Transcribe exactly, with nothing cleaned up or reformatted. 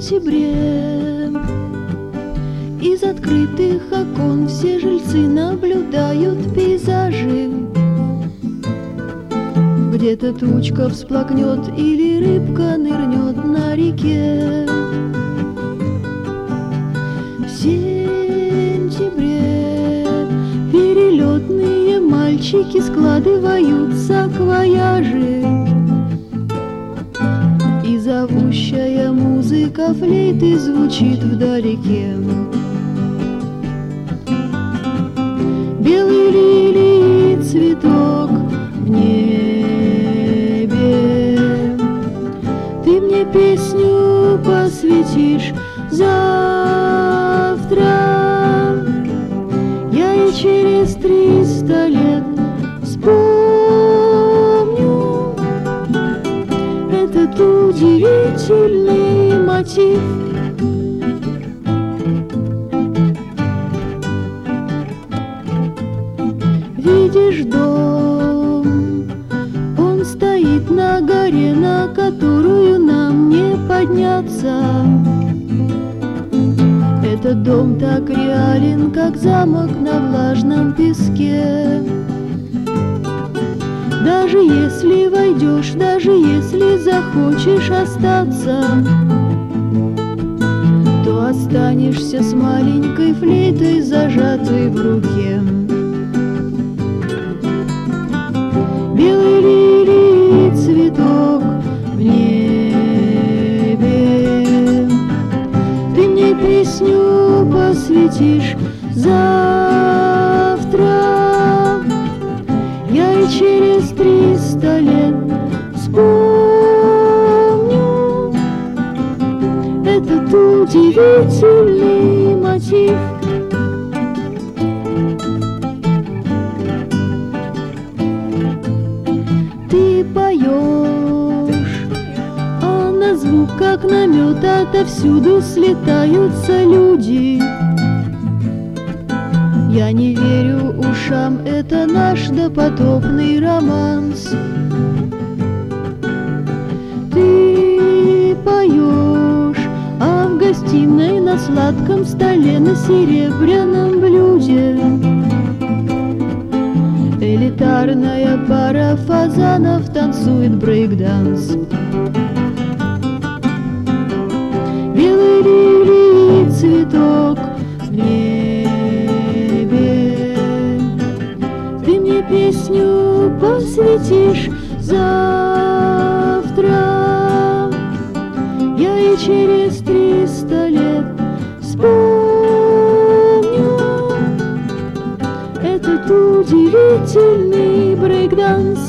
сентябре. Из открытых окон все жильцы наблюдают пейзажи. Где-то тучка всплакнет или рыбка нырнет на реке. В сентябре перелетные мальчики складывают саквояжи. И зовущая музыка флейты звучит вдалеке. Белый лилий цветок в небе, ты мне песню посвятишь завтра. Я и через триста лет вспомню этот удивительный мотив. Видишь дом, он стоит на горе, на которую нам не подняться. Этот дом так реален, как замок на влажном песке. Даже если войдешь, даже если захочешь остаться, то останешься с маленькой флейтой, зажатой в руке. Белый лилий цветок в небе, ты мне песню посвятишь завтра. Я и через триста лет вспомню этот удивительный мотив. Ты поешь, а на звук, как намет, отовсюду слетаются люди. Я не верю ушам, это наш допотопный романс. Ты поешь, а в гостиной на сладком столе, на серебряном блюде элитарная пара фазанов танцует брейк-данс. Белый лилий цветок в небе, ты мне песню посвятишь завтра. Я и через триста лет вспомню этот удивительный брейк-данс.